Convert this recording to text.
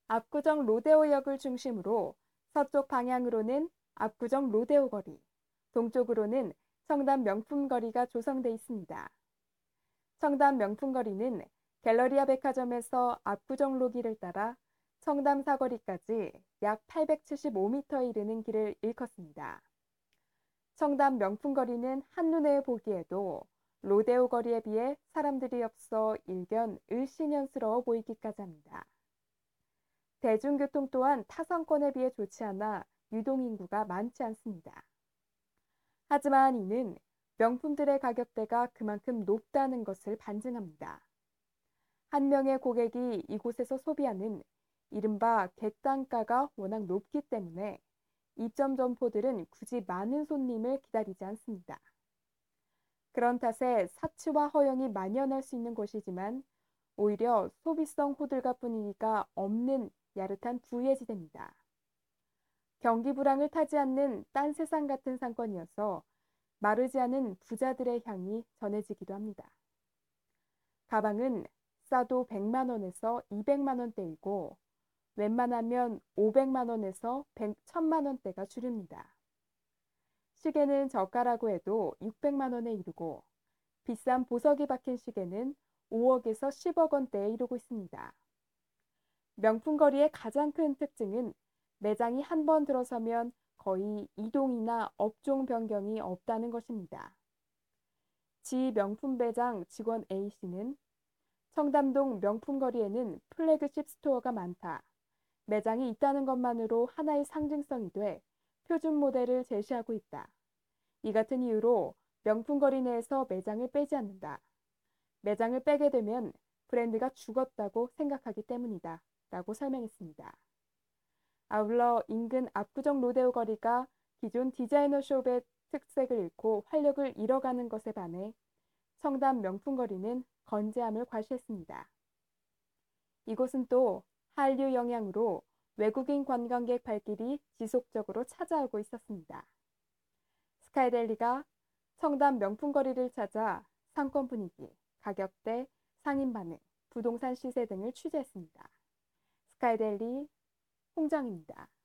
압구정 로데오역을 중심으로 서쪽 방향으로는 압구정 로데오 거리, 동쪽으로는 청담 명품거리가 조성돼 있습니다. 청담 명품거리는 갤러리아 백화점에서 압구정로길을 따라 청담 사거리까지 약 875m에 이르는 길을 일컫습니다. 청담 명품거리는 한눈에 보기에도 로데오 거리에 비해 사람들이 없어 일견 을씨년스러워 보이기까지 합니다. 대중교통 또한 타성권에 비해 좋지 않아 유동인구가 많지 않습니다. 하지만 이는 명품들의 가격대가 그만큼 높다는 것을 반증합니다. 한 명의 고객이 이곳에서 소비하는 이른바 객단가가 워낙 높기 때문에 입점 점포들은 굳이 많은 손님을 기다리지 않습니다. 그런 탓에 사치와 허영이 만연할 수 있는 곳이지만 오히려 소비성 호들갑 분위기가 없는 야릇한 부유지대입니다. 경기 불황을 타지 않는 딴 세상 같은 상권이어서 마르지 않은 부자들의 향이 전해지기도 합니다. 가방은 싸도 100만 원에서 200만 원대이고 웬만하면 500만 원에서 1000만 원대가 주류입니다. 시계는 저가라고 해도 600만 원에 이르고 비싼 보석이 박힌 시계는 5억에서 10억 원대에 이르고 있습니다. 명품거리의 가장 큰 특징은 매장이 한 번 들어서면 거의 이동이나 업종 변경이 없다는 것입니다. 지 명품 매장 직원 A씨는 청담동 명품거리에는 플래그십 스토어가 많다. 매장이 있다는 것만으로 하나의 상징성이 돼 표준 모델을 제시하고 있다. 이 같은 이유로 명품거리 내에서 매장을 빼지 않는다. 매장을 빼게 되면 브랜드가 죽었다고 생각하기 때문이다. 라고 설명했습니다. 아울러 인근 압구정 로데오 거리가 기존 디자이너 숍의 특색을 잃고 활력을 잃어가는 것에 반해 청담 명품거리는 건재함을 과시했습니다. 이곳은 또 한류 영향으로 외국인 관광객 발길이 지속적으로 찾아오고 있었습니다. 스카이델리가 청담 명품거리를 찾아 상권 분위기, 가격대, 상인 반응, 부동산 시세 등을 취재했습니다. 스카이델리 홍정입니다.